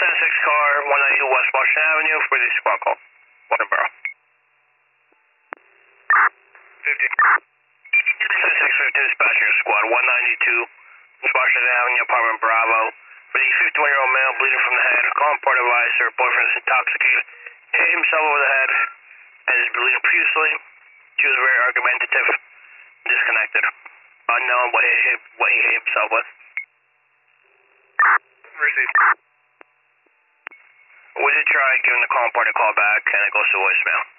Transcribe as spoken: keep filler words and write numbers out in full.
ten six car, one ninety-two West Washington Avenue for the squad call. Waterboro. fifty. ten six fifty dispatcher squad, one ninety-two West Washington Avenue, apartment Bravo. For the fifty-one-year-old male bleeding from the head, calling port advised her boyfriend is intoxicated, hit himself over the head, and is bleeding profusely. She was very argumentative, disconnected, unknown what he hit, what he hit himself with. Received. We did try giving the calling party a call back, and it goes to voicemail.